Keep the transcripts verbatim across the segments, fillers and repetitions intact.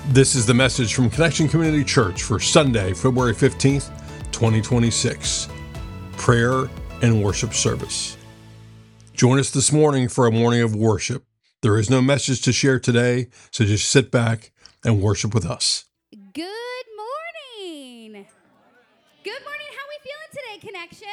This is the message from Connection Community Church for Sunday, February fifteenth, twenty twenty-six. Prayer and worship service. Join us this morning for a morning of worship. There is no message to share today, so just sit back and worship with us. Good morning. Good morning. How are we feeling today, Connection?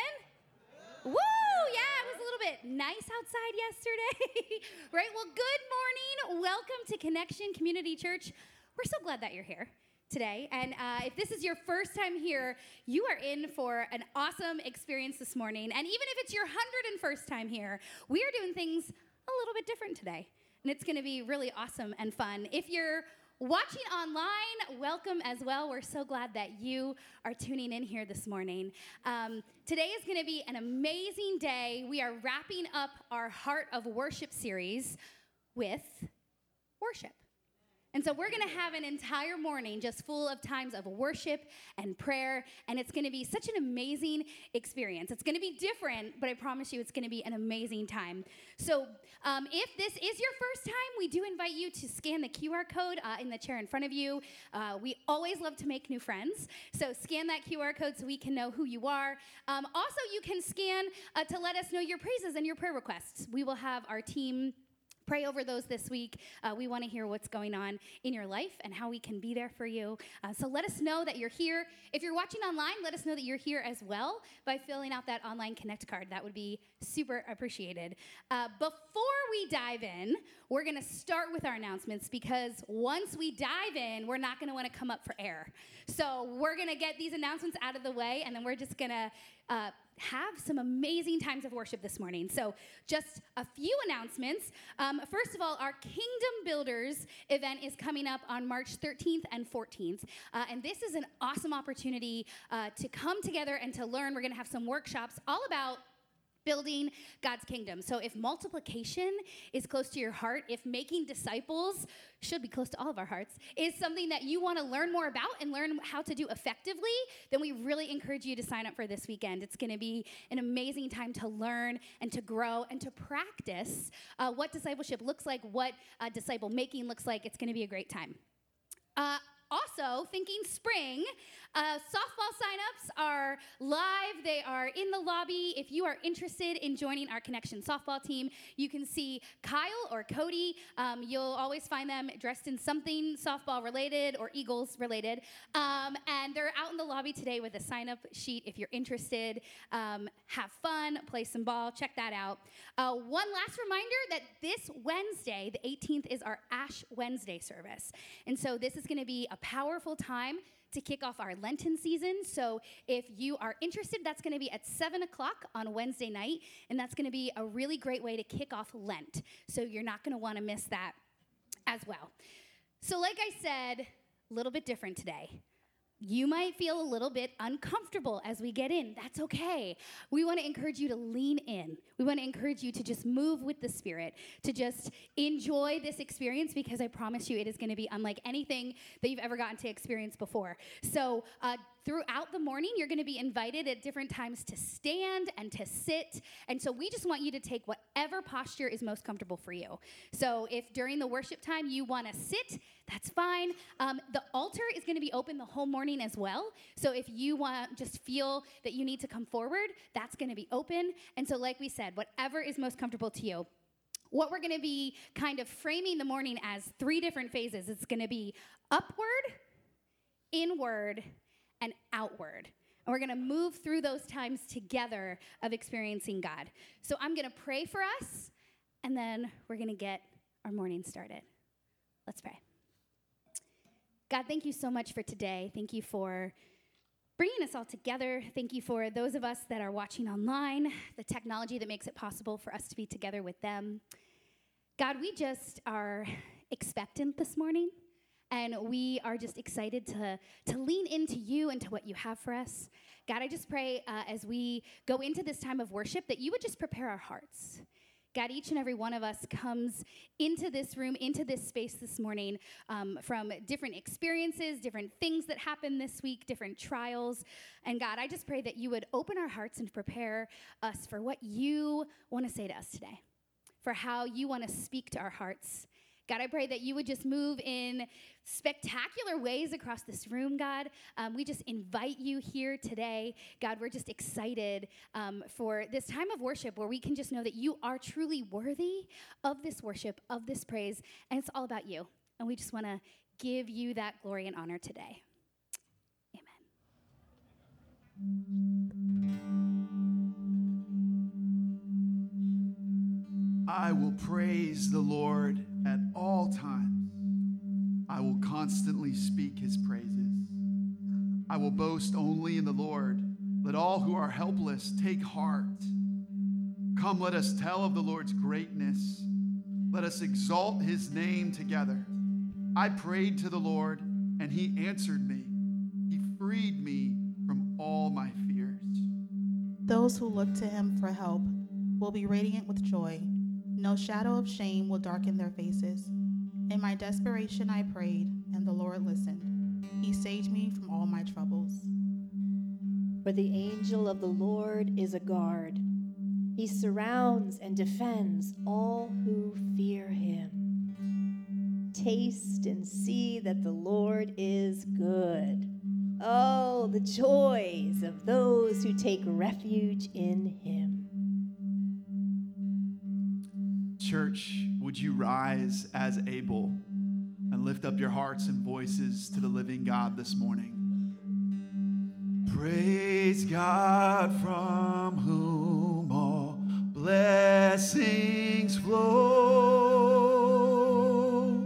Woo! Yeah, it was a little bit nice outside yesterday. Right? Well, good morning. Welcome to Connection Community Church. We're so glad that you're here today. And uh, if this is your first time here, you are in for an awesome experience this morning. And even if it's your one hundred first time here, we are doing things a little bit different today. And it's going to be really awesome and fun. If you're watching online, welcome as well. We're so glad that you are tuning in here this morning. Um, today is going to be an amazing day. We are wrapping up our Heart of Worship series with worship. And so we're going to have an entire morning just full of times of worship and prayer, and it's going to be such an amazing experience. It's going to be different, but I promise you it's going to be an amazing time. So um, if this is your first time, we do invite you to scan the Q R code uh, in the chair in front of you. Uh, we always love to make new friends, so scan that Q R code so we can know who you are. Um, also, you can scan uh, to let us know your praises and your prayer requests. We will have our team pray over those this week. Uh, we want to hear what's going on in your life and how we can be there for you. Uh, so let us know that you're here. If you're watching online, let us know that you're here as well by filling out that online Connect card. That would be super appreciated. Uh, before we dive in, we're going to start with our announcements because once we dive in, we're not going to want to come up for air. So we're going to get these announcements out of the way, and then we're just going to uh, have some amazing times of worship this morning. So just a few announcements. Um, first of all, our Kingdom Builders event is coming up on March thirteenth and fourteenth. Uh, and this is an awesome opportunity uh, to come together and to learn. We're going to have some workshops all about building God's kingdom. So if multiplication is close to your heart, if making disciples should be close to all of our hearts, is something that you want to learn more about and learn how to do effectively, then we really encourage you to sign up for this weekend. It's going to be an amazing time to learn and to grow and to practice uh, what discipleship looks like, what uh, disciple making looks like. It's going to be a great time. Uh, Also, thinking spring, uh, softball signups are live. They are in the lobby. If you are interested in joining our Connection softball team, you can see Kyle or Cody. Um, you'll always find them dressed in something softball related or Eagles related. Um, and they're out in the lobby today with a sign-up sheet if you're interested. Um, have fun, play some ball, check that out. Uh, one last reminder that this Wednesday, the eighteenth, is our Ash Wednesday service. And so this is going to be a powerful time to kick off our Lenten season. So if you are interested, that's going to be at seven o'clock on Wednesday night, and that's going to be a really great way to kick off Lent. So you're not going to want to miss that as well. So like I said, a little bit different today. You might feel a little bit uncomfortable as we get in. That's okay. We want to encourage you to lean in. We want to encourage you to just move with the Spirit, to just enjoy this experience because I promise you it is going to be unlike anything that you've ever gotten to experience before. So uh, throughout the morning, you're going to be invited at different times to stand and to sit. And so we just want you to take whatever posture is most comfortable for you. So if during the worship time you want to sit, that's fine. Um, the altar is going to be open the whole morning as well. So if you want, just feel that you need to come forward, that's going to be open. And so like we said, whatever is most comfortable to you. What we're going to be kind of framing the morning as three different phases. It's going to be upward, inward, and outward. And we're going to move through those times together of experiencing God. So I'm going to pray for us, and then we're going to get our morning started. Let's pray. God, thank you so much for today. Thank you for bringing us all together. Thank you for those of us that are watching online, the technology that makes it possible for us to be together with them. God, we just are expectant this morning, and we are just excited to, to lean into you and to what you have for us. God, I just pray uh, as we go into this time of worship that you would just prepare our hearts. God, each and every one of us comes into this room, into this space this morning um, from different experiences, different things that happened this week, different trials. And God, I just pray that you would open our hearts and prepare us for what you want to say to us today, for how you want to speak to our hearts. God, I pray that you would just move in spectacular ways across this room, God. Um, we just invite you here today. God, we're just excited um, for this time of worship where we can just know that you are truly worthy of this worship, of this praise, and it's all about you. And we just want to give you that glory and honor today. I will praise the Lord at all times. I will constantly speak his praises. I will boast only in the Lord. Let all who are helpless take heart. Come, let us tell of the Lord's greatness. Let us exalt his name together. I prayed to the Lord, and he answered me. He freed me from all my fears. Those who look to him for help will be radiant with joy. No shadow of shame will darken their faces. In my desperation I prayed, and the Lord listened. He saved me from all my troubles. For the angel of the Lord is a guard. He surrounds and defends all who fear him. Taste and see that the Lord is good. Oh, the joys of those who take refuge in him. Church, would you rise as able and lift up your hearts and voices to the living God this morning? Praise God, from whom all blessings flow.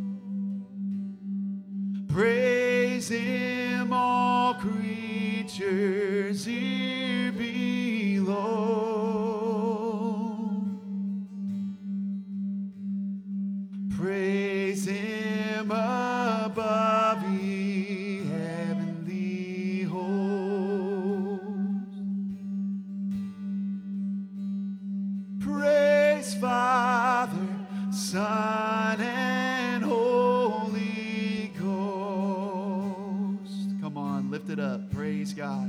Praise him, all creatures here below. Praise him above, ye heavenly hosts. Praise Father, Son, and Holy Ghost. Come on, lift it up. Praise God.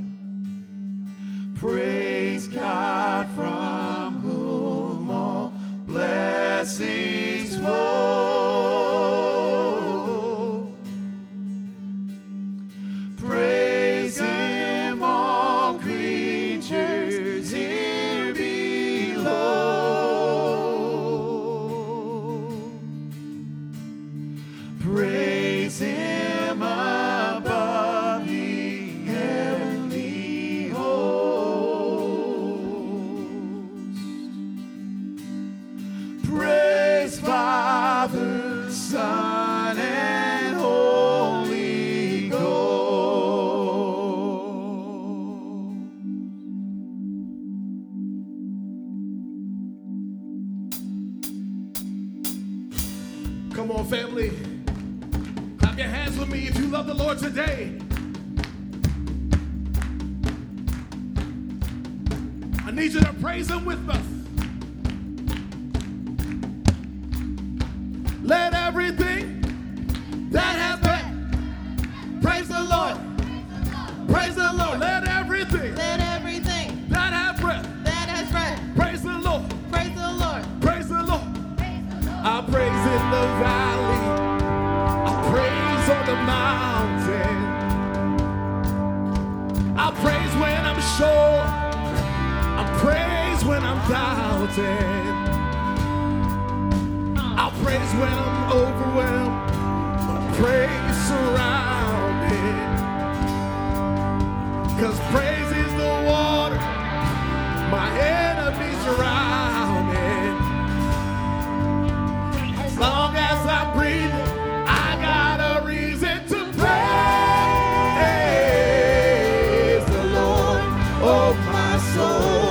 Praise God, from whom all blessings flow. Praise him, all creatures here below. Praise him above, ye heavenly hosts. Praise Father, Son, and Holy Ghost. Come on, family. Clap your hands with me if you love the Lord today. I need you to praise him with us. Let everything that has breath praise the Lord. Praise the Lord. Let everything Let everything that has breath that has breath praise the Lord. praise the Lord. Praise the Lord. I praise in the valley. I praise on the mountain. I praise when I'm sure. I praise when I'm doubting. I praise when I'm overwhelmed. I praise surrounded. Cause praise is the water my enemies surrounded. As long as I'm breathing, I got a reason to praise the Lord, oh my soul.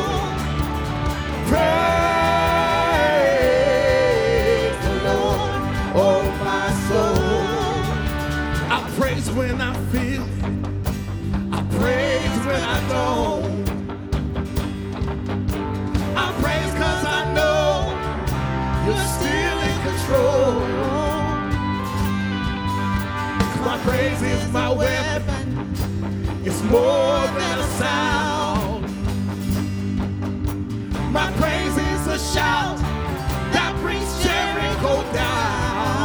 Praise the Lord, oh my soul. I praise when I feel it. I praise when I don't. I praise cause I know you're still in control. My praise is my weapon. It's more than a sound. My praise is a shout that brings Jericho down.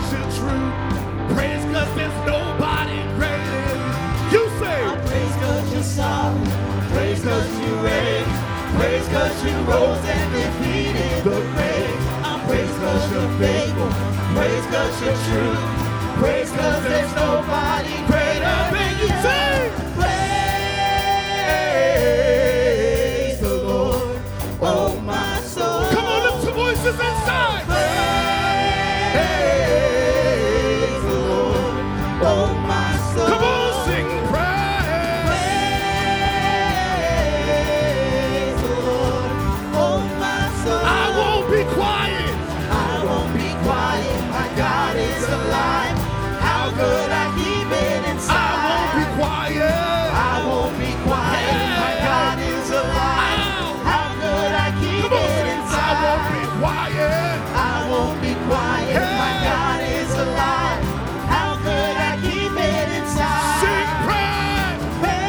you're true. Praise cause there's nobody greater. You say, I praise cause you're sovereign. Praise cause you reign. Praise cause you rose and defeated the grave. I praise cause you're faithful. Praise cause you're true. Praise cause there's nobody greater than you. say, Praise the Lord, oh my soul. come on, lift your voices inside. Praise the Lord, oh my soul. Come on, sing praise. Praise the Lord, oh my soul. I won't be quiet. I won't be quiet. My God is alive. How could I keep it inside? I won't be quiet. I won't be quiet. My God is alive. How could I keep Come on, it sing. inside? I won't be quiet. I won't be quiet. My God is alive. How could I keep it inside? Sing praise.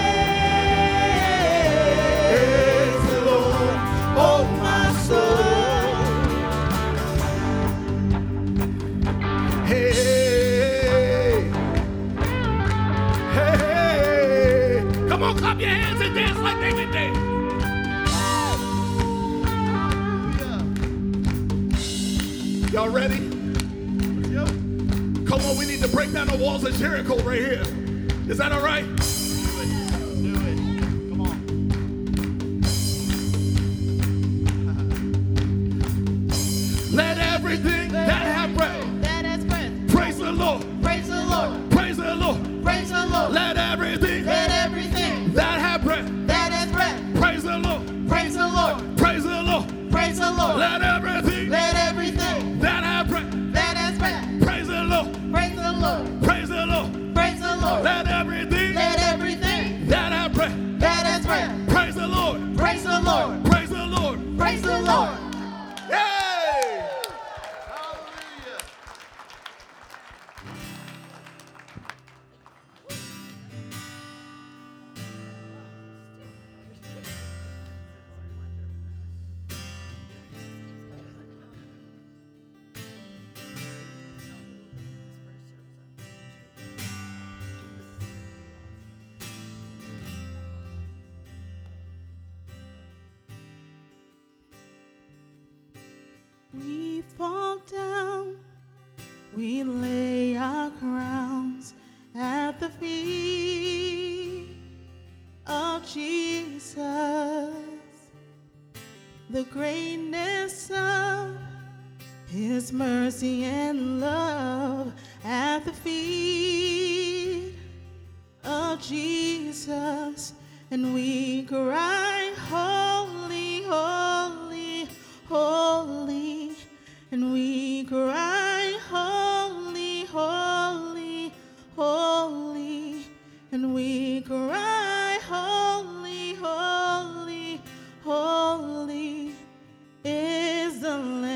Praise the Lord, oh my soul. Hey, hey, hey. Come on, clap your hands and dance like David did. Y'all ready? Come on, we need to break down the walls of Jericho right here. Is that all right? Do it. Come on. Let everything that have breath That is breath. praise the Lord. Praise the Lord. Praise the Lord. Praise the Lord. Let everything Let everything that have breath that is breath. praise the Lord. Praise the Lord. Praise the Lord. Praise the Lord. Let everything Let everything that have breath that is breath. praise the Lord. Praise the Lord. Praise the Lord. Praise the Lord. Let everything Let everything that have breath that is breath. praise the Lord. Praise the Lord. Praise the Lord. Praise the Lord. Yay! Hallelujah. We fall down, we lay our crowns at the feet of Jesus. The greatness of His mercy and love at the feet of Jesus. And we cry, holy, holy, holy. And we cry, holy, holy, holy. And we cry, holy, holy, holy is the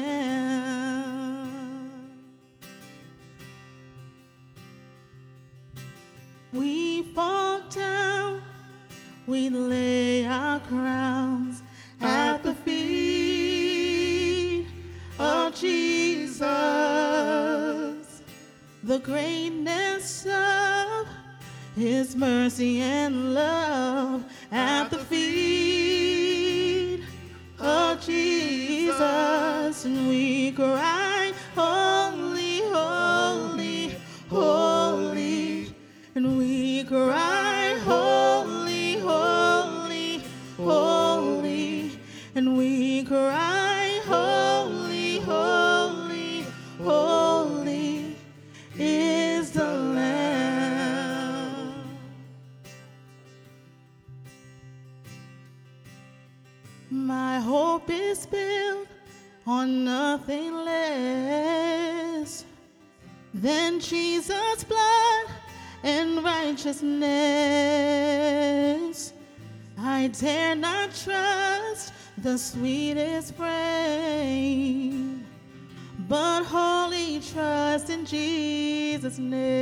Lamb. We fall down, we lay our crowns at the feet of Jesus. The greatness of His mercy and love at the feet of Jesus. And we cry, holy, holy, holy. And we cry, holy, holy, holy. And we cry, holy, holy, holy is the Lamb. My hope is built on nothing less than Jesus' blood and righteousness. I dare not trust the sweetest frame, but wholly trust in Jesus'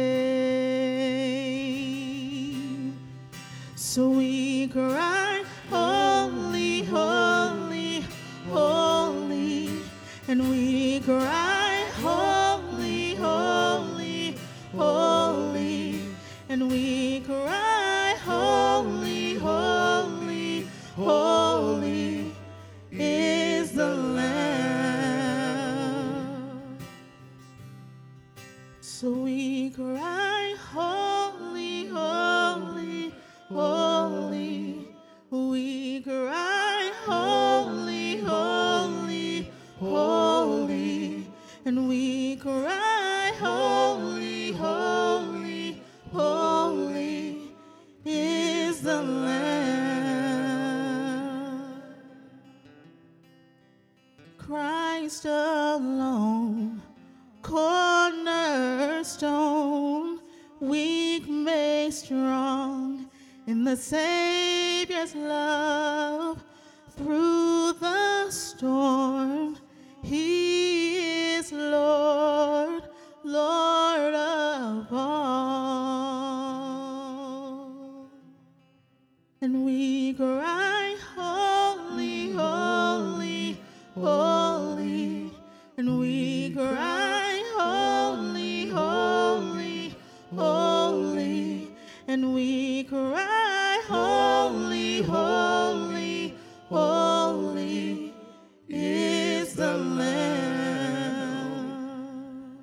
name. So we cry, holy, holy, holy, and we cry, holy, holy. So we cry, holy, holy, holy. We cry, holy, holy, holy. And we cry, holy, holy, holy is the Lamb. Christ alone, cornerstone, weak made strong in the Savior's love. Through the storm, He is Lord, Lord of all. And we cry, holy, holy, holy. And we cry, holy, holy, holy. And we cry, holy, holy, holy is the Lamb.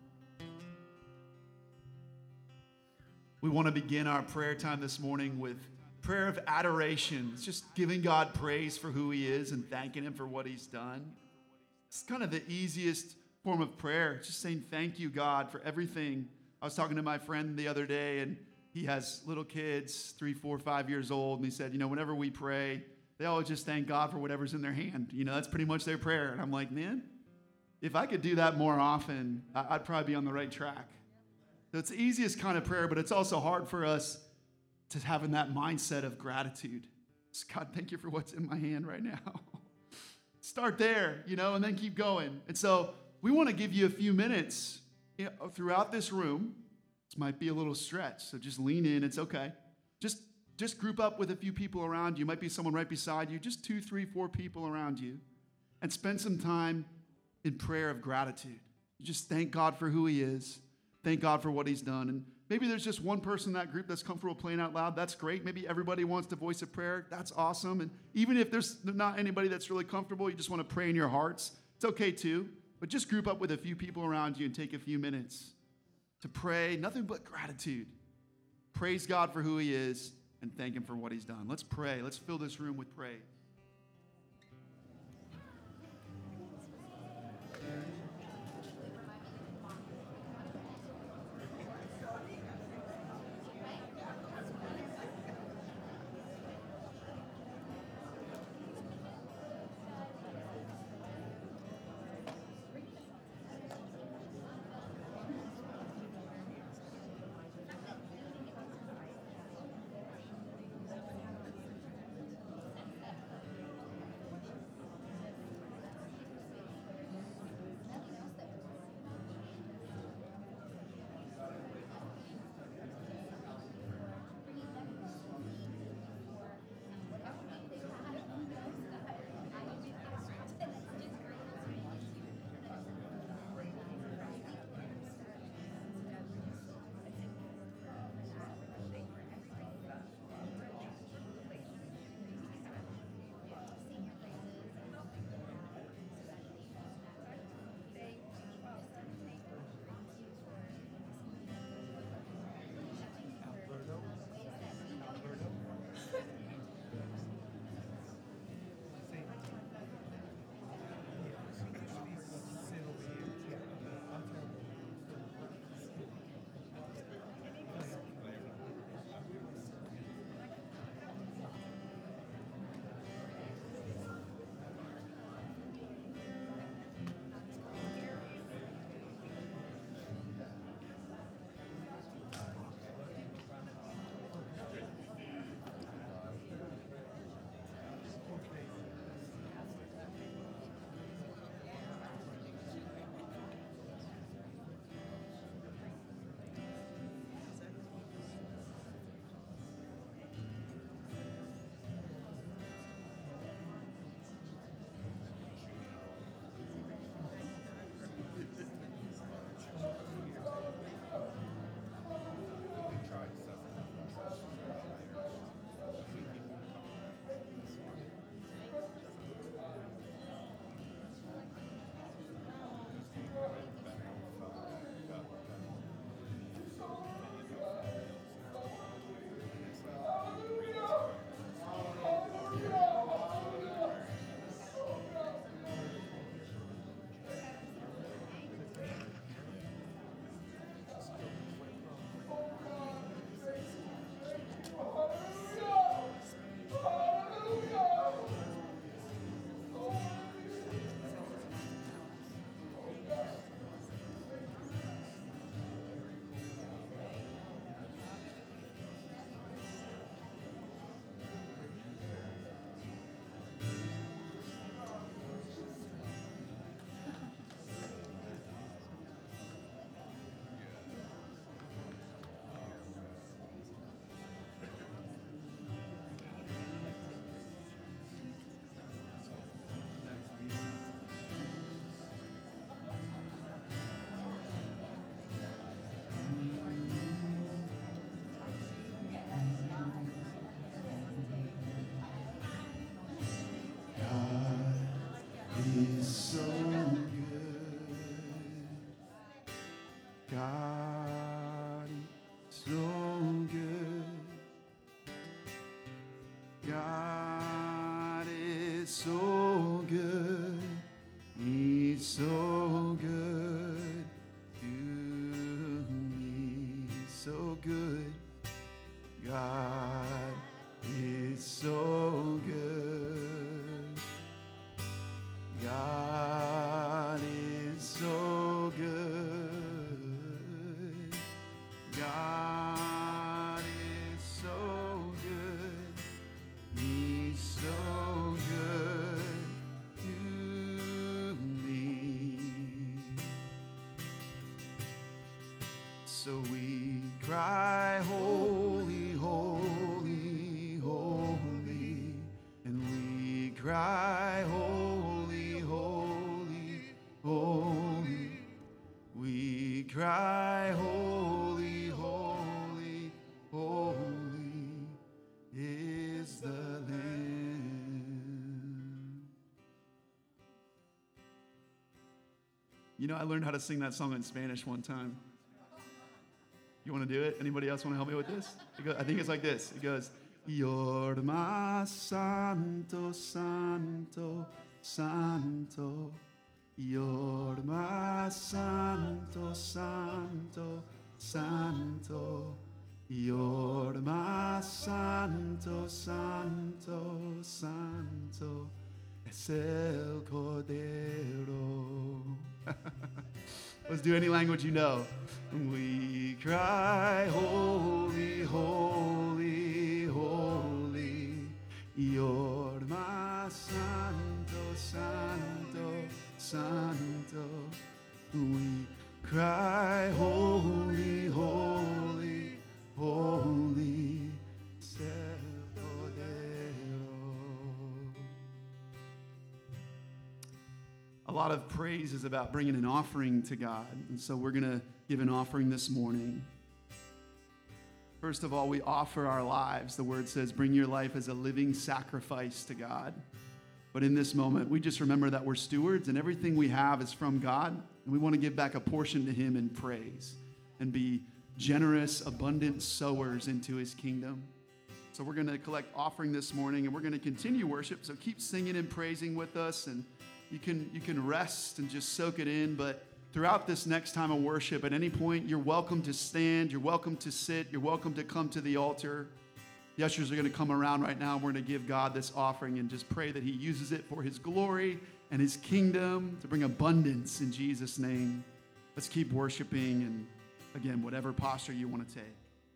We want to begin our prayer time this morning with prayer of adoration. It's just giving God praise for who He is and thanking Him for what He's done. It's kind of the easiest form of prayer, just saying thank you, God, for everything. I was talking to my friend the other day, and he has little kids, three, four, five years old, and he said, you know, whenever we pray, they always just thank God for whatever's in their hand. You know, that's pretty much their prayer. And I'm like, man, if I could do that more often, I'd probably be on the right track. So it's the easiest kind of prayer, but it's also hard for us to have in that mindset of gratitude. Just, God, thank you for what's in my hand right now. Start there, you know, and then keep going. And so we want to give you a few minutes, you know, throughout this room. This might be a little stretch, so just lean in. It's okay. Just, just group up with a few people around you. Might be someone right beside you. Just two, three, four people around you. And spend some time in prayer of gratitude. You just thank God for who He is. Thank God for what He's done. And maybe there's just one person in that group that's comfortable playing out loud. That's great. Maybe everybody wants to voice a prayer. That's awesome. And even if there's not anybody that's really comfortable, you just want to pray in your hearts, it's okay too. But just group up with a few people around you and take a few minutes to pray, nothing but gratitude. Praise God for who He is and thank Him for what He's done. Let's pray. Let's fill this room with praise. God is so good. God is so good. He's so good to me. So good. God is so good. God is so good. God is so good. He's so good to me. So we cry, holy, holy, holy, and we cry, holy, holy, holy. We cry, holy, holy, holy is the Lamb. You know, I learned how to sing that song in Spanish one time. You want to do it? Anybody else want to help me with this? It goes, I think it's like this. It goes, You're my santo, santo, santo. You're my santo, santo, santo. You're my santo, santo, santo. Es el Cordero. Let's do any language you know. We cry, holy, holy, holy. You're my santo, santo, santo. We cry, holy, holy, holy. Es el Cordero. A lot of praise is about bringing an offering to God. And so we're going to give an offering this morning. First of all, we offer our lives. The word says, bring your life as a living sacrifice to God. But in this moment, we just remember that we're stewards and everything we have is from God. And we want to give back a portion to him in praise and be generous, abundant sowers into his kingdom. So we're going to collect offering this morning and we're going to continue worship. So keep singing and praising with us, and You can you can rest and just soak it in, but throughout this next time of worship, at any point, you're welcome to stand, you're welcome to sit, you're welcome to come to the altar. The ushers are going to come around right now, and we're going to give God this offering and just pray that he uses it for his glory and his kingdom to bring abundance in Jesus' name. Let's keep worshiping, and again, whatever posture you want to take.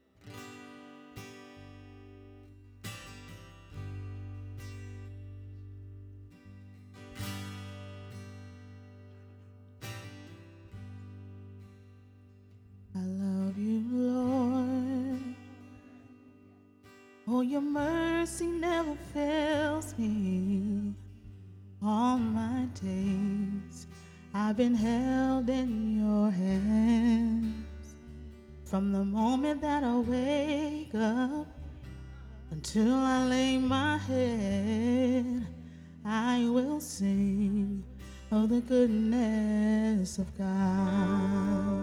I love you, Lord. Oh, your mercy never fails me. All my days I've been held in your hands. From the moment that I wake up until I lay my head, I will sing of the goodness of God.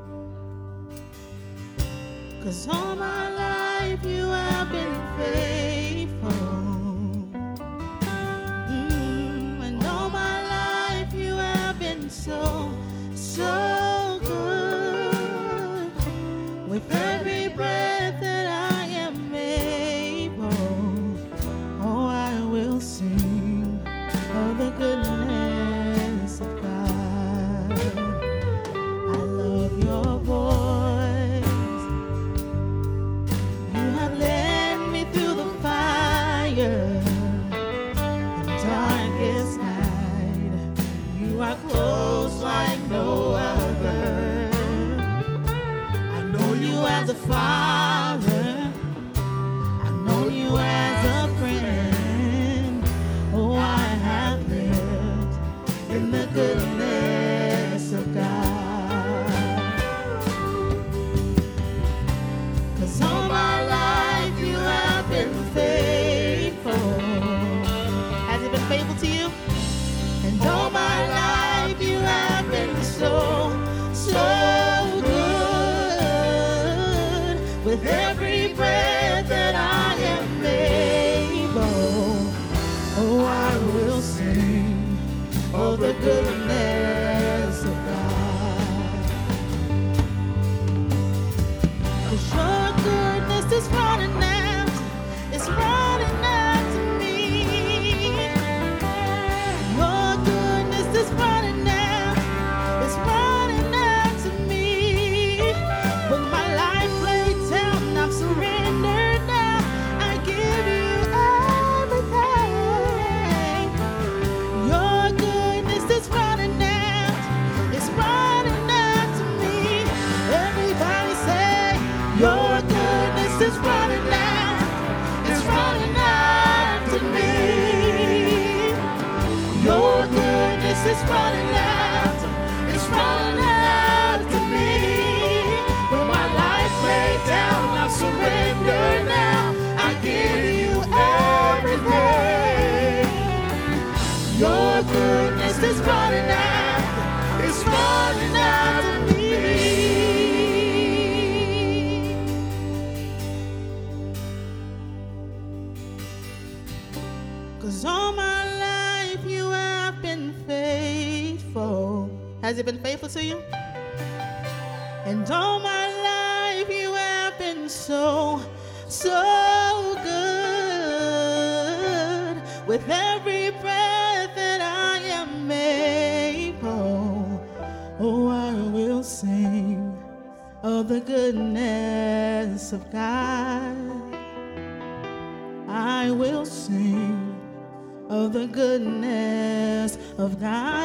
'Cause all my life you have been faithful. Mm, and all my life you have been so, so good. With every breath that I am able, oh, I will sing of the goodness of God. I love your voice. Close like no other. I know you as a father. I know you as a friend. Oh, I have lived in the goodness of God. 'Cause all my life you have been faithful. Has he been faithful to you? And all my life you have been so, so good. Has he been faithful to you? And all my life you have been so, so good. With every breath that I am able, oh, I will sing of the goodness of God. I will sing of the goodness of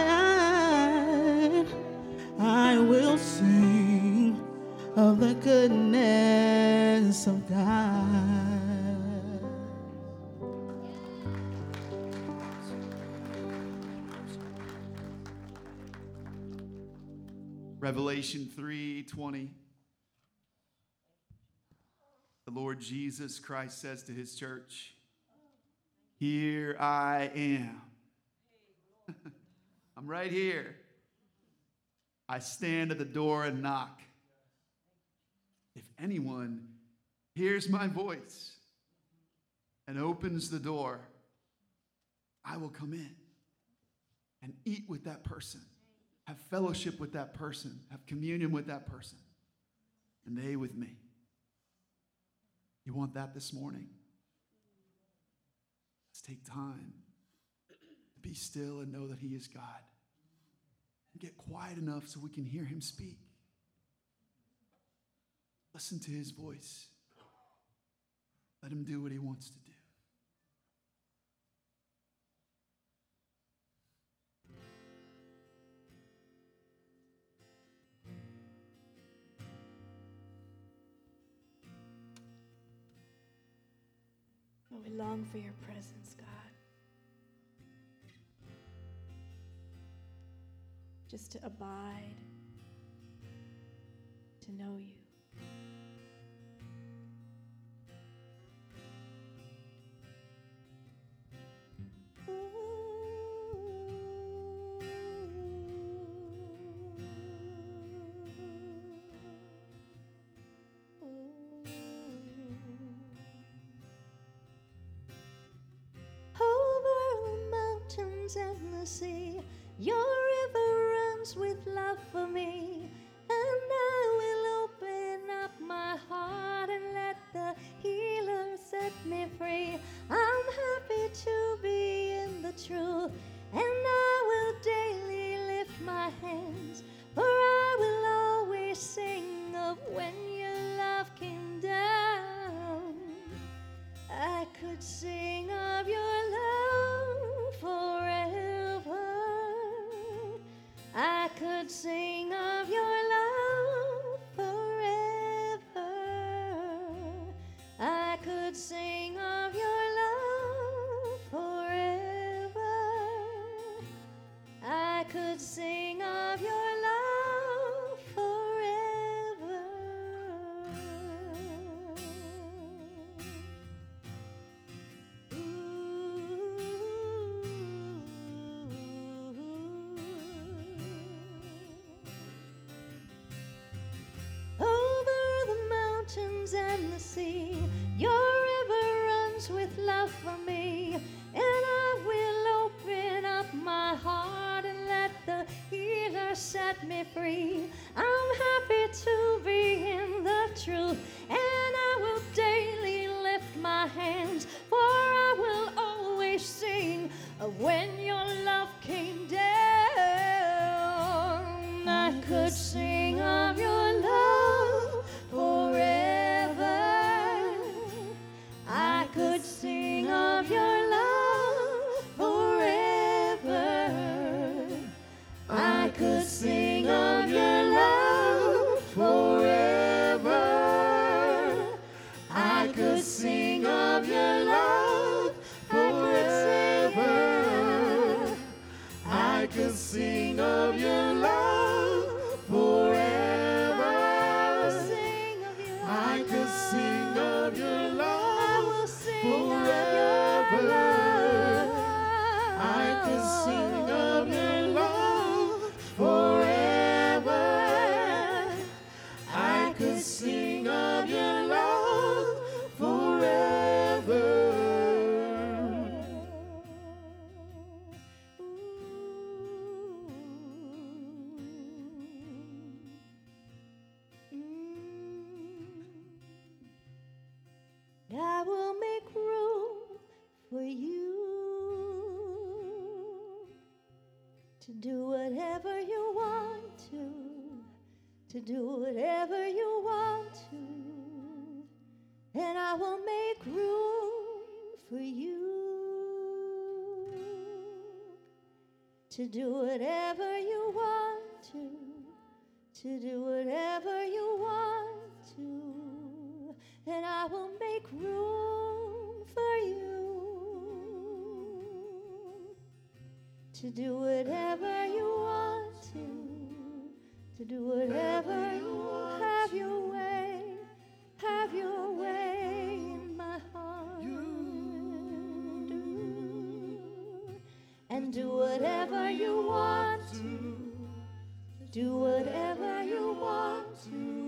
God. I will sing of the goodness of God. Revelation three twenty. The Lord Jesus Christ says to his church, "Here I am." I'm right here. I stand at the door and knock. If anyone hears my voice and opens the door, I will come in and eat with that person, have fellowship with that person, have communion with that person, and they with me. You want that this morning? Let's take time to be still and know that he is God. And get quiet enough so we can hear him speak. Listen to his voice. Let him do what he wants to do. Oh, we long for your presence, God. Just to abide, to know you. And the sea, your river runs with love for me, and I will open up my heart and let the healer set me free. I'm happy to be in the truth, and I will daily lift my hands, for I will always sing of when your love came down. I could sing of your love forever. I could sing of your love forever. I could sing of your love forever. I could sing of your love forever. And the sea, your river runs with love for me, and I will open up my heart and let the healer set me free. I'm happy to be in the truth, and I will daily lift my hands, for I will always sing of when your love came down. I could sing of your love forever. I could sing of your love forever. I could sing of your love forever. I could sing of your love forever. I could sing of your love forever. I could sing of your love forever. I could sing of your love forever. I could sing of your love forever. whatever you want to, to do whatever you want to, and I will make room for you. To do whatever you want to, to do whatever you want to, and I will make room for you. To do whatever you want to, to do whatever you want. Have your way, have your way in my heart. Do, and do whatever you want to, do whatever you want to.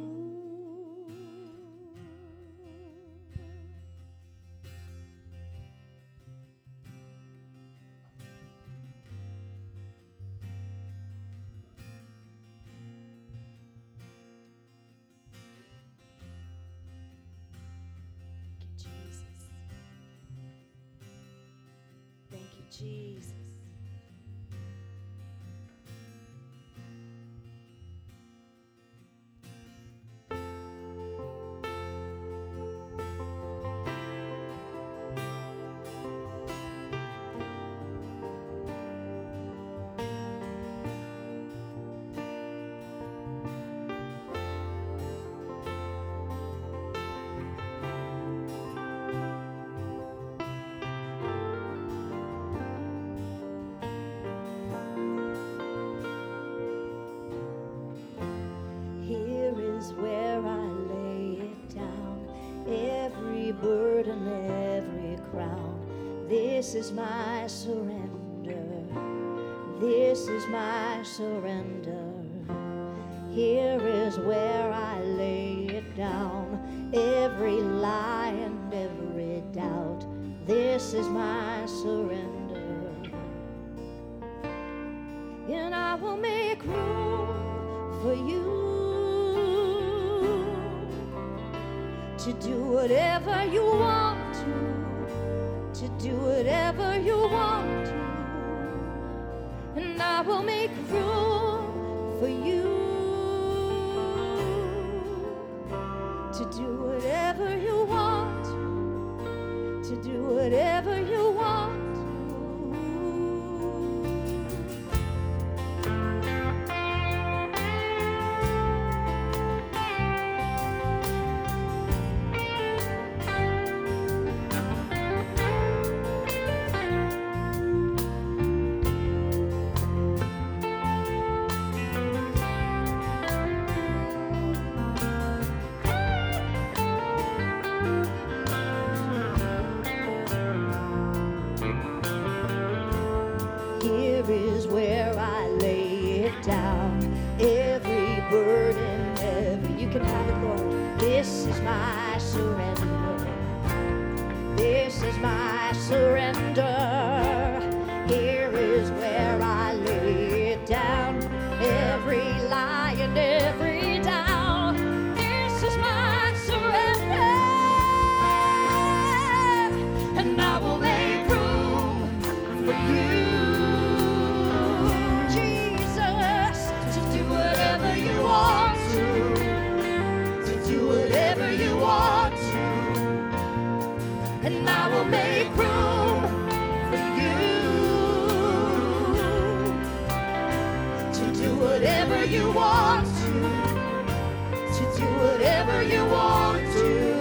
Jesus. Where I lay it down, every burden, every crown. This is my surrender, this is my surrender. Here is where I lay it down, every lie and every doubt. This is my surrender, and I will make room for you. To do whatever you want to, to do whatever you want to, and I will make room for you. To do whatever you want to, to do whatever you want to. Is where I lay it down, every burden, every, you can have it, Lord. This is my surrender, this is my surrender. Here is where I lay it down, every lie and every doubt. This is my surrender, and I will make room for you. And I will make room for you to do whatever you want to, to do whatever you want to.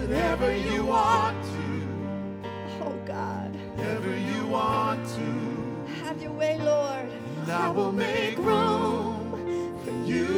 whatever you want to. Oh God, Whatever you want to. have your way, Lord. And I will make room for you.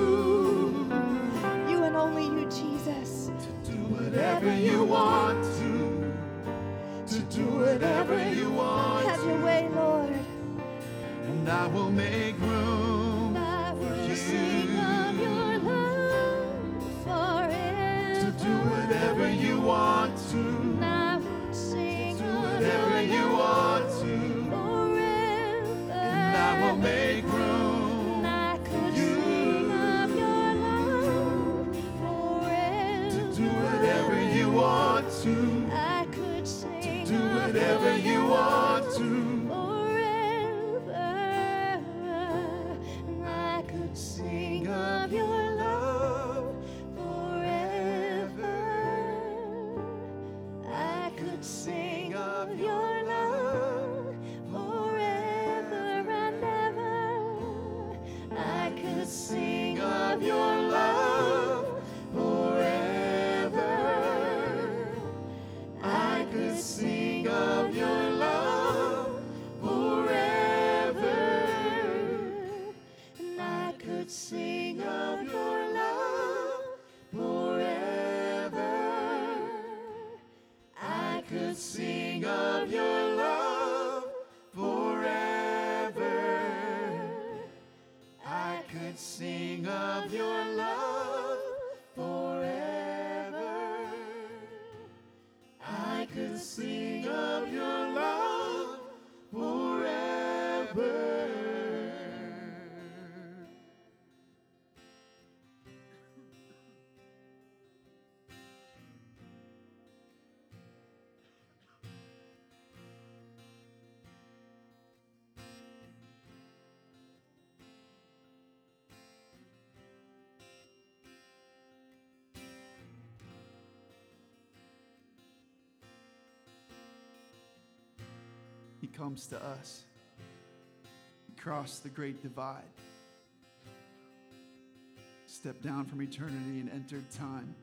You and only you, Jesus. Do whatever you want to. To do whatever you want Have to. your way, Lord. And I will make room I for will you. sing of your love forever. To do whatever you want to. And I will sing Do of whatever your you love want to. forever. And I will make room And I could for you. sing of your love forever. To do whatever you want to. I could sing Do of whatever your you love want to. forever. And I could sing of your love forever. I could sing of your love forever and ever. I could sing of your love forever. I could sing of your love forever. And I could sing of your love forever. I could sing of your love forever. I could sing of your love forever. I could sing of your love forever. He comes to us. He crossed the great divide, stepped down from eternity and entered time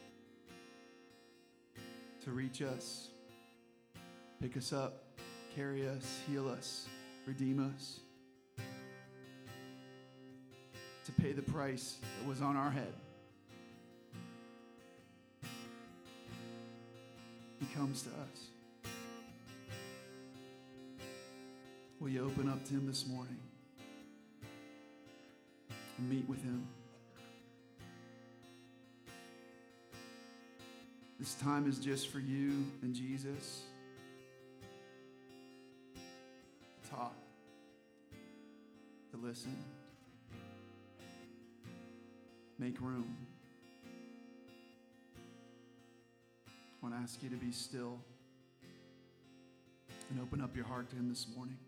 to reach us, pick us up, carry us, heal us, redeem us, to pay the price that was on our head. He comes to us. Will you open up to him this morning and meet with him? This time is just for you and Jesus. To talk, to listen, make room. I want to ask you to be still and open up your heart to him this morning.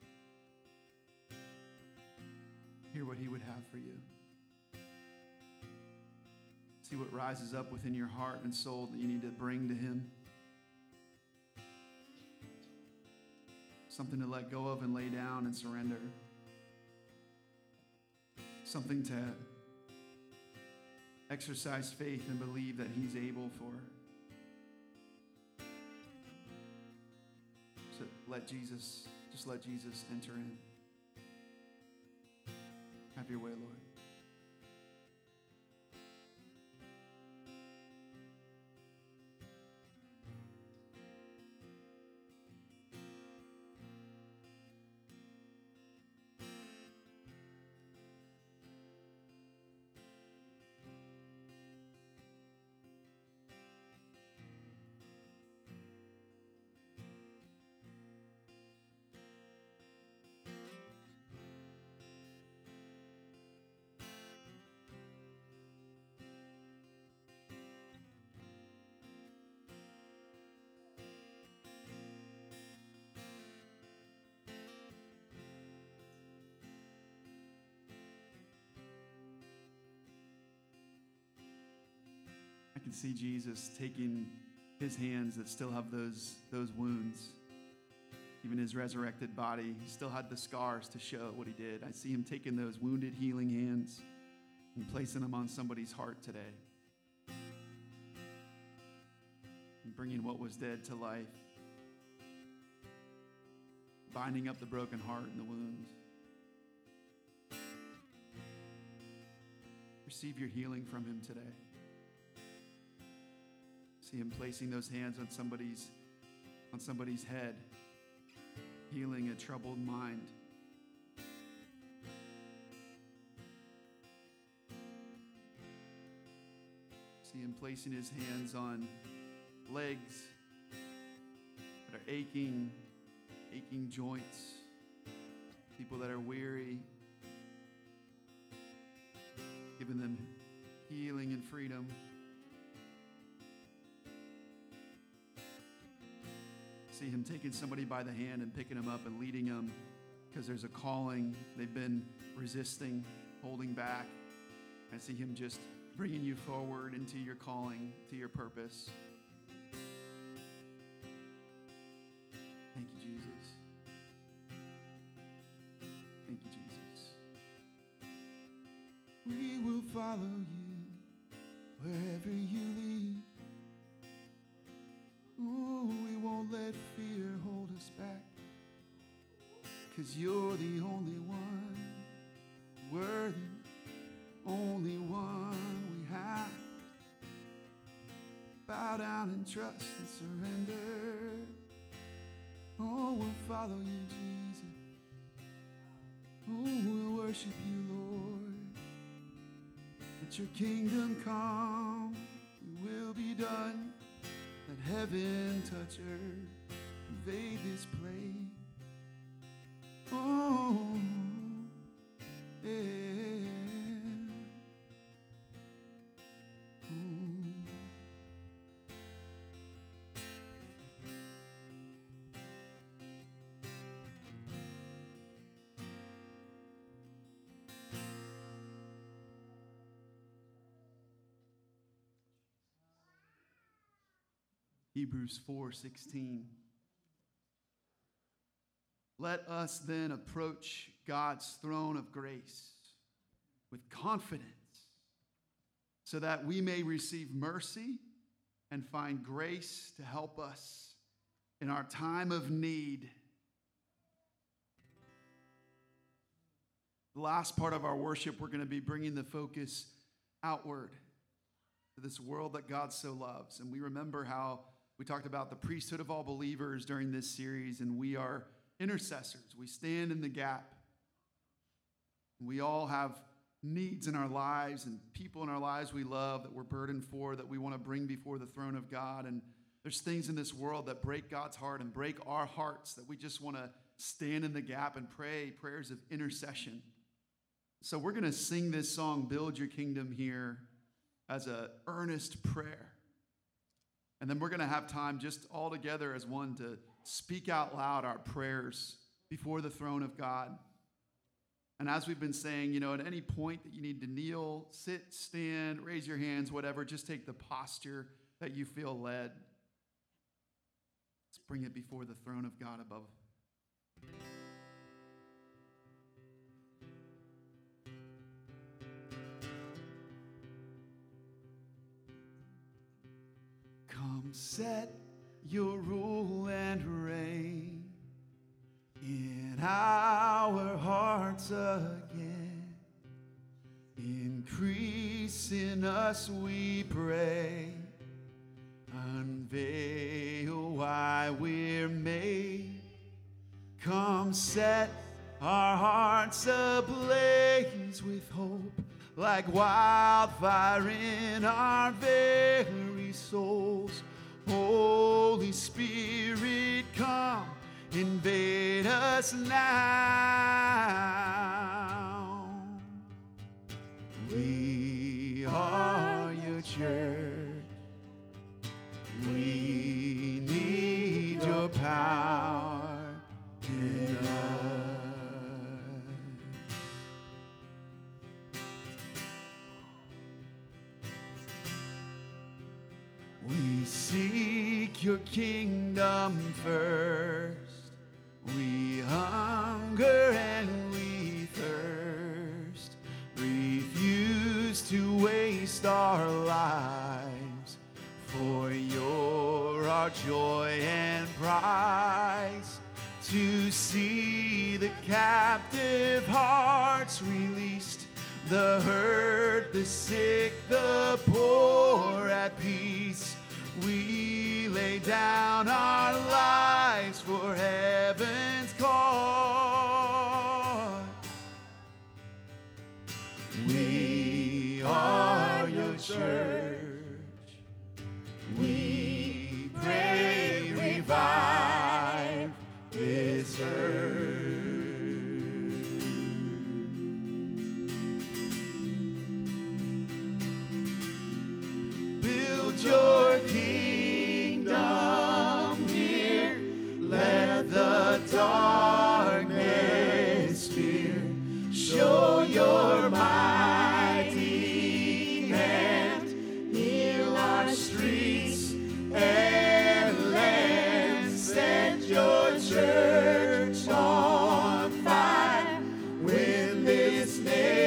Hear what he would have for you. See what rises up within your heart and soul that you need to bring to him. Something to let go of and lay down and surrender. Something to exercise faith and believe that he's able for. So let Jesus, just let Jesus enter in. Have your way, Lord. I can see Jesus taking his hands that still have those, those wounds. Even his resurrected body, he still had the scars to show what he did. I see him taking those wounded, healing hands and placing them on somebody's heart today. and bringing what was dead to life, binding up the broken heart and the wounds. Receive your healing from him today. See him placing those hands on somebody's on somebody's head, healing a troubled mind. See him placing his hands on legs that are aching, aching joints, people that are weary, giving them healing and freedom. See him taking somebody by the hand and picking them up and leading them because there's a calling they've been resisting, holding back. I see him just bringing you forward into your calling, to your purpose. Thank you, Jesus. Thank you, Jesus. We will follow you wherever you lead. Ooh, we won't let fear hold us back, 'cause you're the only one worthy, only one we have. Bow down and trust and surrender. Oh, we'll follow you, Jesus. Oh, we'll worship you, Lord. Let your kingdom come, your will be done. Let heaven touch earth, invade this place. Oh, yeah. Mm. Hebrews four sixteen. Let us then approach God's throne of grace with confidence, so that we may receive mercy and find grace to help us in our time of need. The last part of our worship, we're going to be bringing the focus outward to this world that God so loves. And we remember how we talked about the priesthood of all believers during this series, and we are intercessors. We stand in the gap. We all have needs in our lives and people in our lives we love that we're burdened for, that we want to bring before the throne of God. And there's things in this world that break God's heart and break our hearts that we just want to stand in the gap and pray prayers of intercession. So we're going to sing this song, Build Your Kingdom, here as an earnest prayer. And then we're going to have time just all together as one to speak out loud our prayers before the throne of God. And as we've been saying, you know, at any point that you need to kneel, sit, stand, raise your hands, whatever, just take the posture that you feel led. Let's bring it before the throne of God above. Come set your rule and reign in our hearts again. Increase in us, we pray. Unveil why we're made. Come set our hearts ablaze with hope, like wildfire in our very souls. Holy Spirit, come, invade us now. We are your church. We need your power in us. We seek your kingdom first. We hunger and we thirst. Refuse to waste our lives for your our joy and prize, to see the captive hearts released, the hurt, the sick, the poor at peace. We lay down our lives for heaven's cause. We are your church. We pray, revive this earth. Build your kingdom here. Let the darkness fear. Show your mighty hand. Heal our streets and lands. Set your church on fire. Win this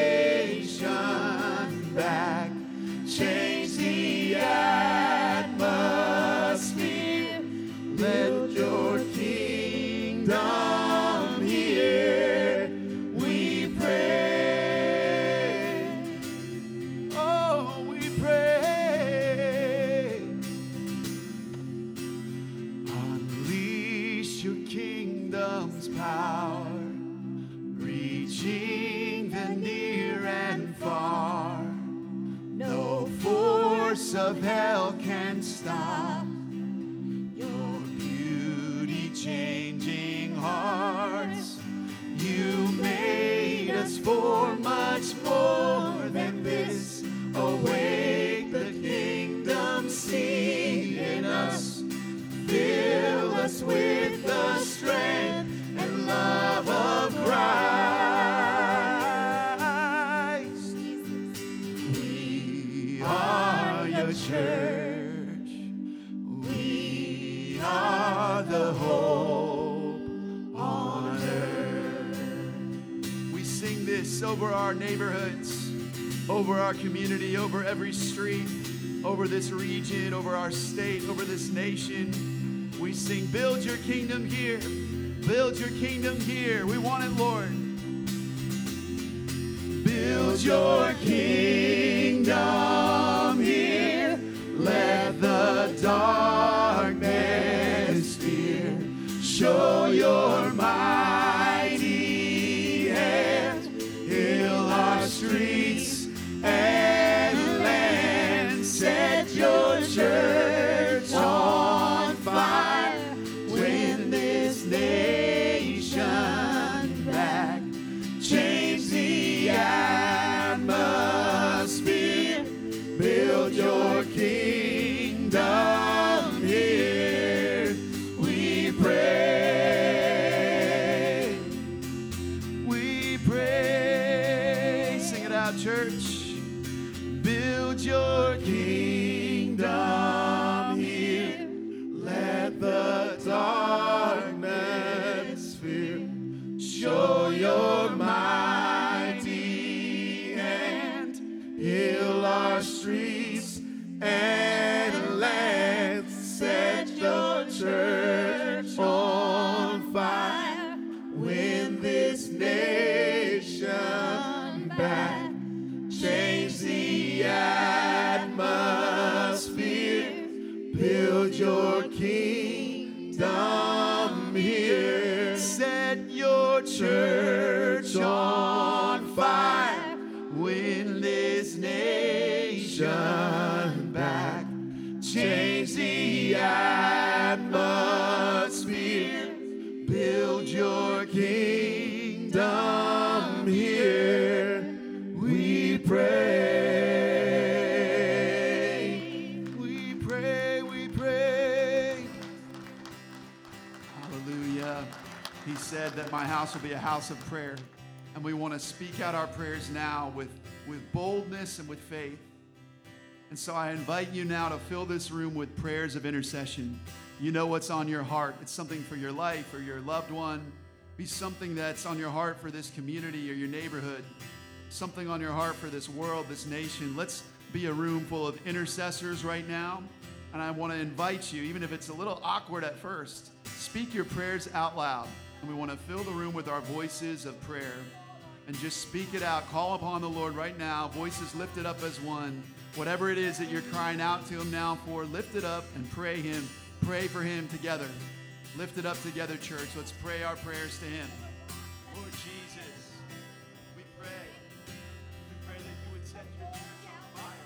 nation back. Change the atmosphere. Let your kingdom here, we pray. Oh, we pray. Unleash your kingdom's power, reaching the near and far. No force of hell can stop your beauty changing hearts. You made us for much more than this. Awake the kingdom seed in us. Fill us with the strength and love of Christ. We are your church. We are the hope on earth. We sing this over our neighborhoods, over our community, over every street, over this region, over our state, over this nation. We sing, build your kingdom here. Build your kingdom here. We want it, Lord. Build your kingdom here. Let the darkness fear. Show your mighty hand. Heal our streets and land. Set your church on fire. Win this nation back. Change the atmosphere. Build your kingdom here. We pray. We pray. Sing it out, church. Build your kingdom here. Let the darkness fear. Show your mighty hand. Heal our streets and lands. Set your church on fire. Win this nation back. Change the atmosphere. Build your kingdom here. Set your church on fire. Win this nation back. Change the atmosphere. Build your kingdom here. We pray. We pray. We pray. Hallelujah. He said that my house will be a house of prayer. And we want to speak out our prayers now with, with boldness and with faith. And so I invite you now to fill this room with prayers of intercession. You know what's on your heart. It's something for your life or your loved one. Be something that's on your heart for this community or your neighborhood. Something on your heart for this world, this nation. Let's be a room full of intercessors right now. And I want to invite you, even if it's a little awkward at first, speak your prayers out loud. And we want to fill the room with our voices of prayer. And just speak it out. Call upon the Lord right now. Voices lifted up as one. Whatever it is that you're crying out to him now for, lift it up and pray him. Pray for him together. Lift it up together, church. Let's pray our prayers to him. Lord Jesus, we pray. We pray that you would set your church on fire.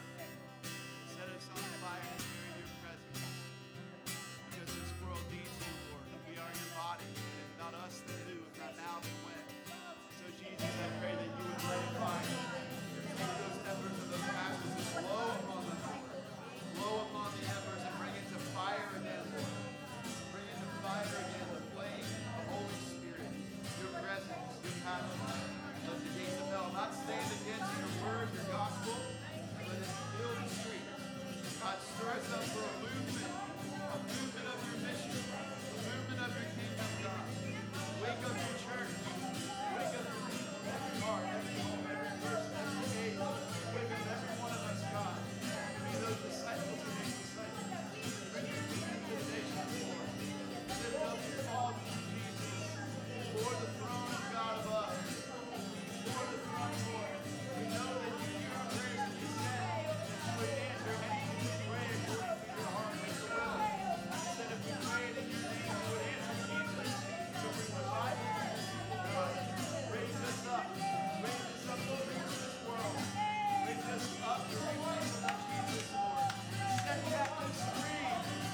Set us on fire to carry your presence. Because this world needs you, Lord. We are your body. And if not us, then who? If not now, then when? So Jesus, I pray that you would lay fire. Take those embers of those ashes and blow upon them, Lord. Blow upon the embers and bring it to fire again, Lord. Bring it to fire again, the flame of Holy Spirit, your presence, your passion. Let the gates of hell not stand against your word, your gospel. Let it fill the streets. God, stir us up for a movement, a movement of your mission, a movement of your kingdom, God. Wake up your church. Wake up your people, every heart, every home, every person, every age. Wake up every one of us, God. Be those disciples who make disciples. Bring your kingdom to the nations, Lord. Lift up your cause of Jesus. For the throne of God above. For the throne, Lord. We know that you hear our prayers and you said that you would answer anything we pray according to your heart and your will. You said if we prayed in your name, you would answer, Jesus. So we revive you, God. Raise us up. Raise us up to reach this world. Raise us up to reach this Jesus, Lord. Set captives free.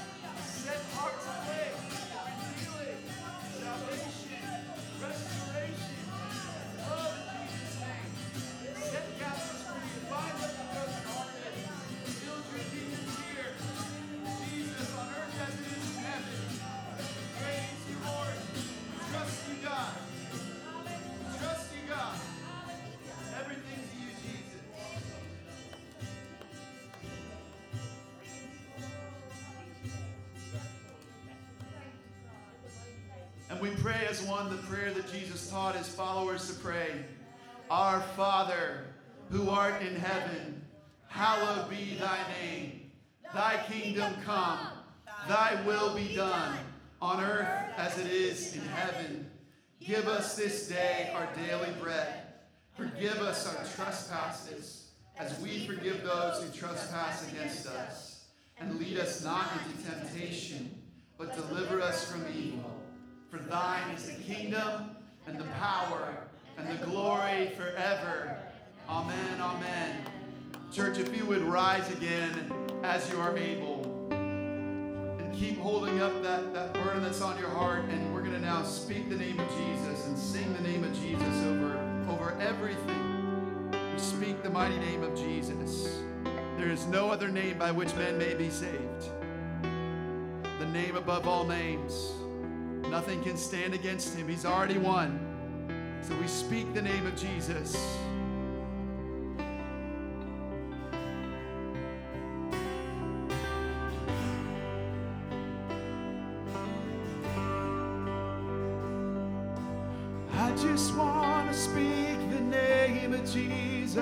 Set hearts awake. Healing, salvation, restoration. Love in Jesus' name. Set captives free. Bind up the brokenhearted. Build your kingdom here. Jesus, on earth as it is in heaven. Praise you, Lord. Trust you, God. Trust you, God. Everything to you, Jesus. And we pray as one the prayer that Jesus taught his followers to pray. Our Father, who art in heaven, hallowed be thy name. Thy kingdom come, thy will be done, on earth as it is in heaven. Give us this day our daily bread. Forgive us our trespasses, as we forgive those who trespass against us. And lead us not into temptation, but deliver us from evil. For thine is the kingdom, and the power, and the glory forever. Amen, amen. Church, if you would rise again as you are able. Keep holding up that, that burden that's on your heart, and we're going to now speak the name of Jesus and sing the name of Jesus over, over everything. We speak the mighty name of Jesus. There is no other name by which men may be saved. The name above all names. Nothing can stand against him. He's already won. So we speak the name of Jesus. I just want to speak the name of Jesus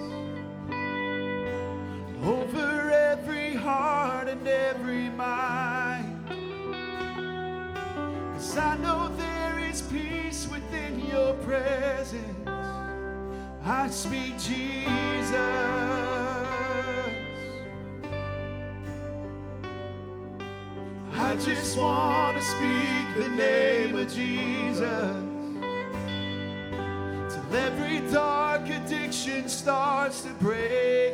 over every heart and every mind. 'Cause I know there is peace within your presence. I speak Jesus. I just want to speak the name of Jesus. Every dark addiction starts to break,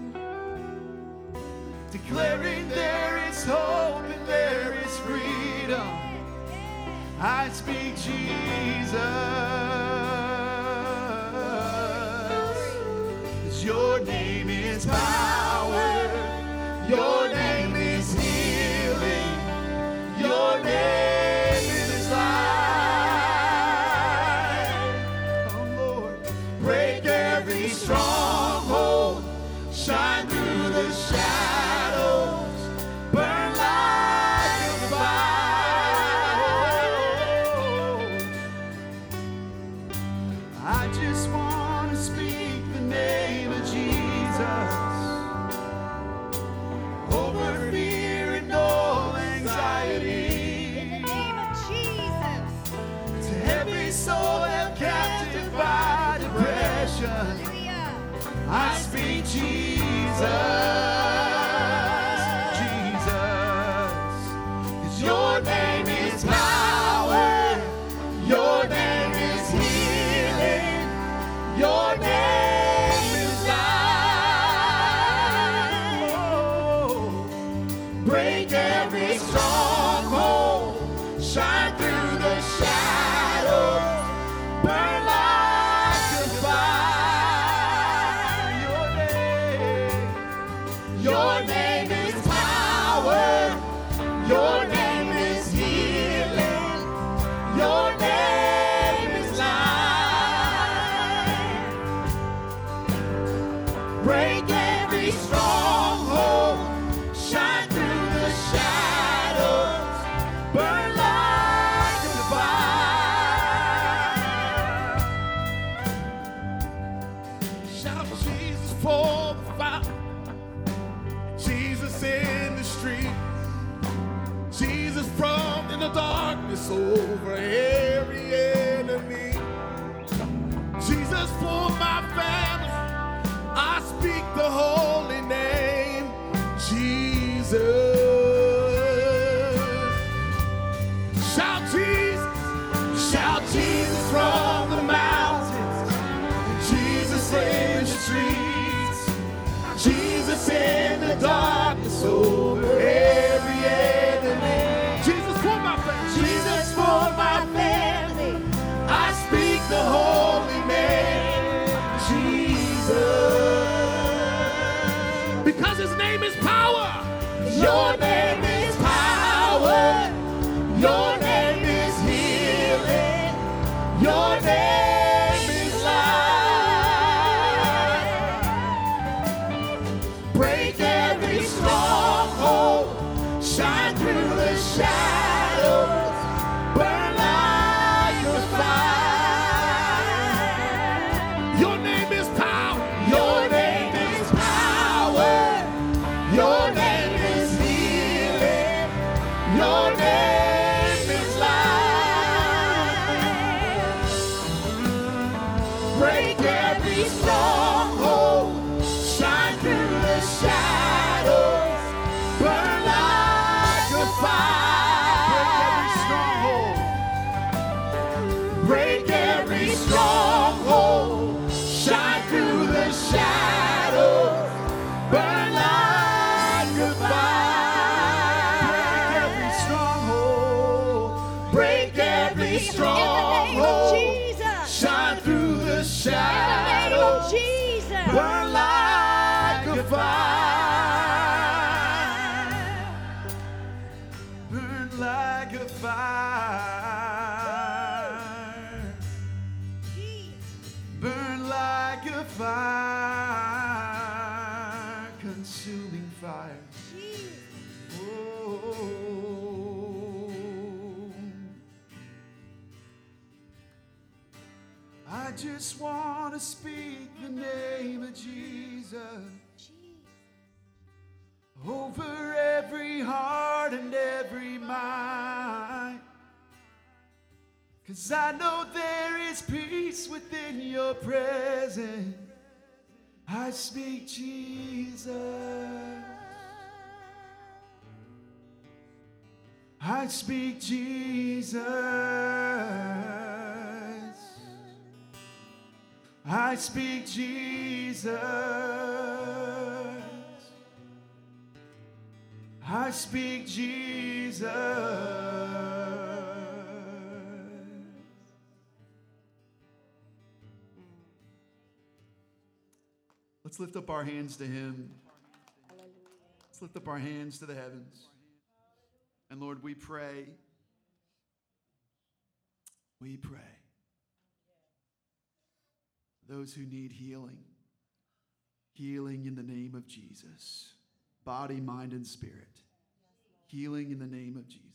declaring there is hope and there is freedom. I speak Jesus, 'cause your name is power, your name is healing, your name is life. Stronghold, shine through the shadows, burn like a fire. I just want to speak the name of Jesus over fear I speak Jesus. Jesus. 'Cause your name is power. Your name is healing. Your name is life. Oh, break every stronghold. Shine through the shadows. Burn like a fire. Your name. Your name is power. Your name is healing. Your name is life. Break every stronghold. Shine through the shadows. Burn like a fire. Shout Jesus for the fire. Jesus in the street. Jesus from in the darkness over every enemy. Jesus for my family. I speak the holy name, Jesus. Shout Jesus, shout Jesus from the mountains. Jesus in the streets. Jesus in the darkness over every enemy. Jesus for my family. Jesus for my family. I speak the holy name, Jesus. Because his name is power. Your name is power. Your name is healing. Your name is life. Break every stronghold. Shine through the shadows. Burn like a fire. Your name is power. Your name is power. Your name is healing. Your name is life. Break every stronghold. Shine through the shadows. Burn like a fire. Break every stronghold. Shine through the shadows. Burn like a fire. Break every stronghold. Shine through the shadows. Burn like a fire. Burn like a fire. Burn like a fire. Consuming fire. Oh. I just want to speak the name of Jesus over every heart and every mind. 'Cause I know there is peace within your presence. I speak Jesus. I speak Jesus. I speak Jesus. I speak Jesus. Let's lift up our hands to him. Let's lift up our hands to the heavens. And Lord, we pray. We pray. Those who need healing. Healing in the name of Jesus. Body, mind, and spirit. Healing in the name of Jesus.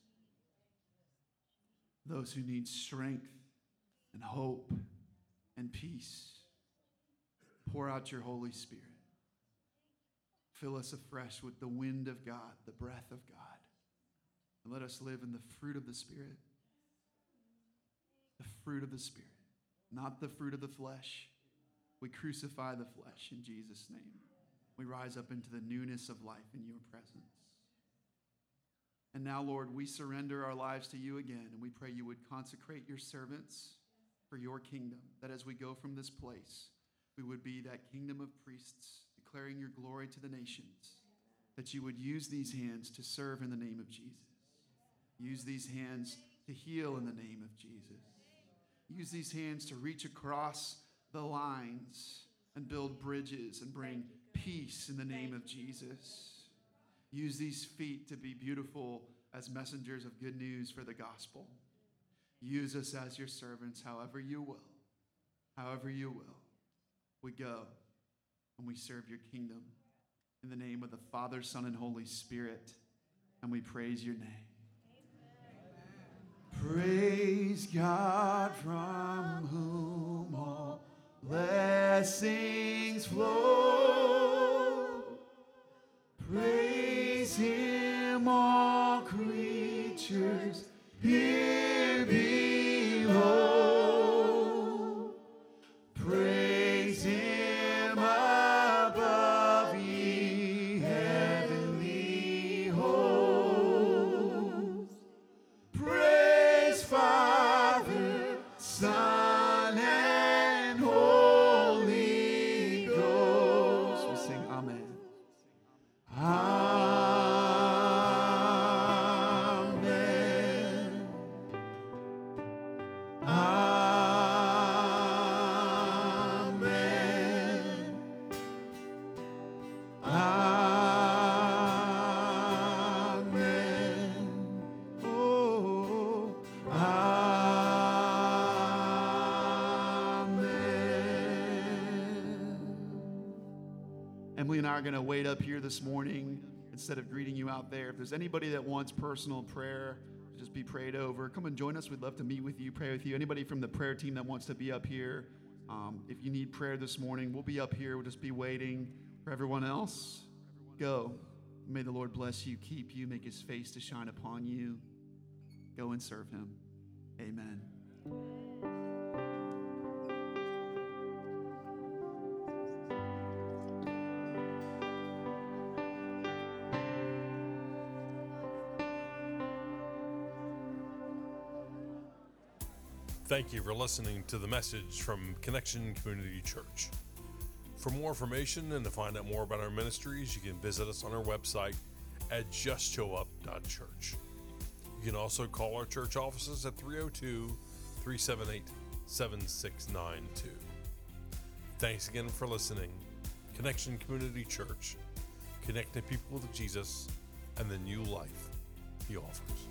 Those who need strength and hope and peace. Pour out your Holy Spirit. Fill us afresh with the wind of God, the breath of God. And let us live in the fruit of the Spirit. The fruit of the Spirit. Not the fruit of the flesh, We crucify the flesh in Jesus' name. We rise up into the newness of life in your presence. And now, Lord, we surrender our lives to you again, and we pray you would consecrate your servants for your kingdom, that as we go from this place, we would be that kingdom of priests declaring your glory to the nations, that you would use these hands to serve in the name of Jesus. Use these hands to heal in the name of Jesus. Use these hands to reach across the lines and build bridges and bring peace in the name of Jesus. Use these feet to be beautiful as messengers of good news for the gospel. Use us as your servants however you will. However you will. We go and we serve your kingdom in the name of the Father, Son, and Holy Spirit. And we praise your name. Praise God from whom all blessings flow. Praise him, all creatures here below. Praise him above, ye heavenly hosts. Praise Father, Son, and Holy Ghost. We sing amen. Amen. Amen. Amen. Oh, amen. Emily and I are going to wait up here this morning instead of greeting you out there. If there's anybody that wants personal prayer, just be prayed over, come and join us. We'd love to meet with you, pray with you. Anybody from the prayer team that wants to be up here, um, if you need prayer this morning, we'll be up here. We'll just be waiting for everyone else. Go. May the Lord bless you, keep you, make his face to shine upon you. Go and serve him. Amen. Thank you for listening to the message from Connection Community Church. For more information and to find out more about our ministries, you can visit us on our website at just show up dot church. You can also call our church offices at three oh two, three seven eight, seven six nine two. Thanks again for listening. Connection Community Church, connecting people with Jesus and the new life he offers.